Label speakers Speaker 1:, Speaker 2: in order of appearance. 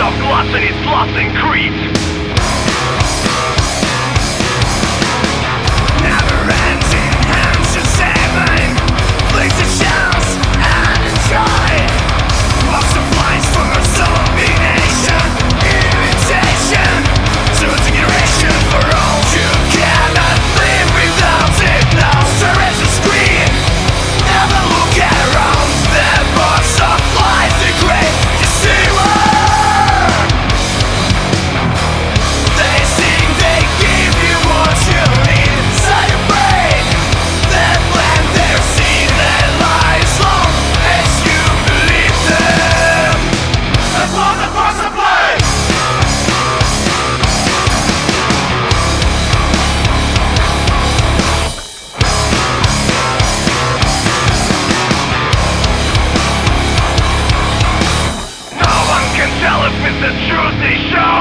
Speaker 1: of gluttony, sloth and greed. Never-ending ancient salmon, please a chance and enjoy. Box of lines for a zombie nation, imitation to a generation for all. You cannot live without it now. Stare at the screen, never look around. The box of life degrade, deceiver. They think they give you what you need inside your brain. They plant their seed that lies long as you believe them. That's what the box of life. No one can tell if it's the truth they show.